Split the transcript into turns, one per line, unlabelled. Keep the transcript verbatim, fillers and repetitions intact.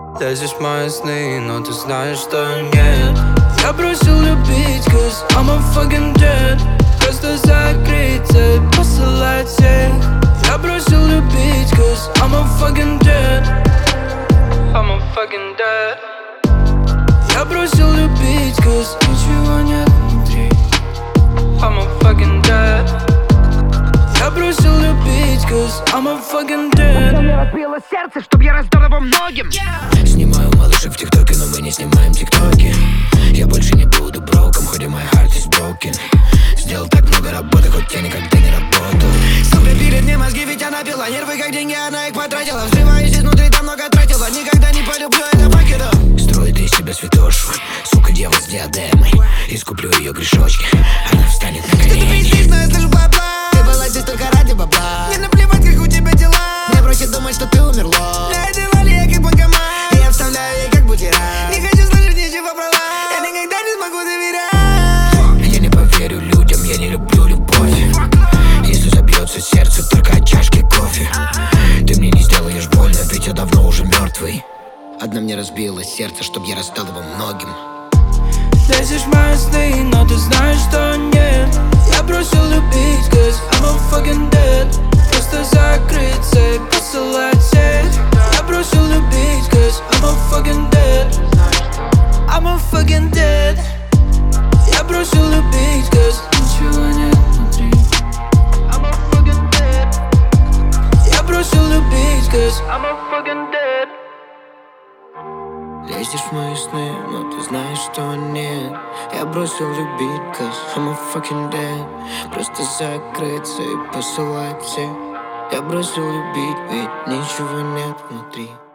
Лезешь в мои сны, но ты знаешь, что нет. Я бросил любить, cause I'm a fucking dead. Просто закрыться и посылать всех. Я бросил любить, cause I'm a fucking dead. I'm a fucking dead. Я бросил любить, cause ничего нет внутри. I'm a fucking dead. Я бросил любить, cause I'm a fucking dead.
Мне разбило сердце, чтоб я раздал его многим.
Снимаю малышек в тиктоке, но мы не снимаем тиктоки. Я больше не буду броком, хоть и my heart is broken. Сделал так много работы, хоть я никогда не работал. Сука, перед мне мозги, ведь она пила нервы, как деньги, она их потратила. Взрываюсь изнутри, там много тратила. Никогда не полюблю это пакета. Строит из себя святошу, сука, дева с диадемой. Искуплю ее грешочки, она встанет на колени. Что ты пиздишь, но я слышу бабла. Ты была здесь только ради бабла. Мне наплевать, как у тебя дела. Мне проще думать, что ты умерла. Я дела ли я как банкомат. Я вставляю ей как бутерброд. Не хочу слышать ничего про вас. Я никогда не смогу доверять. Я не поверю людям, я не люблю любовь. Если забьется сердце только от чашки кофе. Ты мне не сделаешь больно, ведь я давно уже мертвый. Одна мне разбила сердце, чтоб я расстал его многим.
Лезешь в мои сны, но ты знаешь, что нет. Я бросил любить, cause I'm a fucking dead. Просто закрыться и посылать всех. Я бросил любить, cause I'm a fucking dead. I'm a fucking dead. Я бросил любить, cause ничего нет внутри. I'm a fucking dead. Я бросил любить, cause I'm a fucking dead.
Лезешь в мои сны, но ты знаешь, что нет. Я бросил любить, cause I'm a fucking dead. Просто закрыться и посылать всех. Я бросил любить, ведь ничего нет внутри.